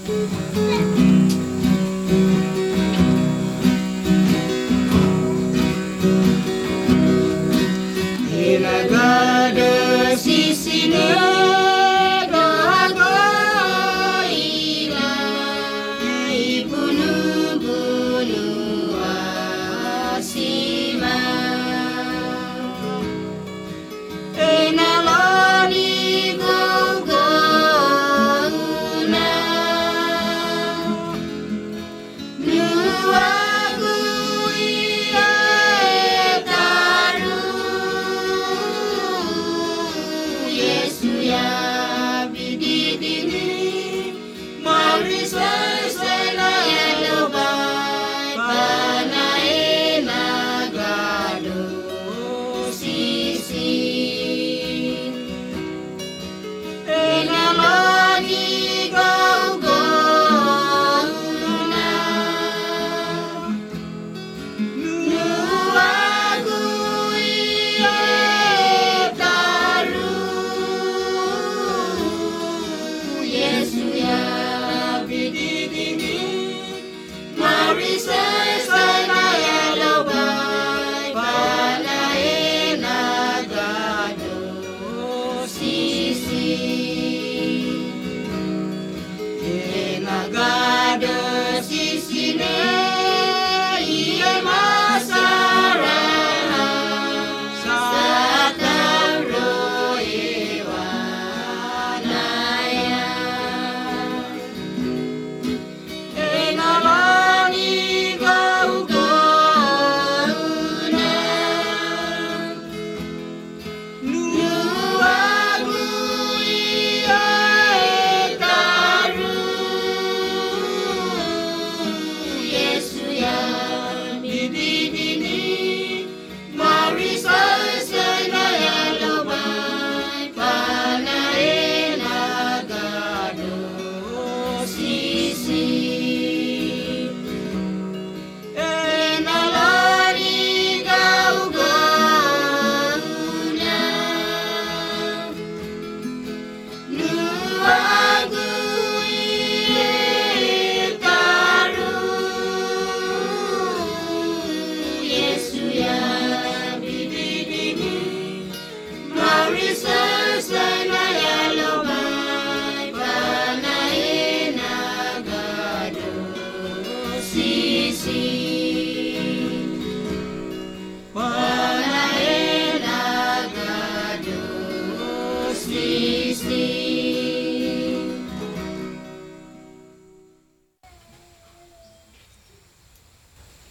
Ilagada sisine dahaga ila ibunu-bunu asima enalani gogona nuagu ia etaru Yesu ya bididini mari sesena elobai panaena gado sisi enalani gaugona nuagu ia taru Yesu ya bididini mari sesena elobai panaena gado sisi enagado sisine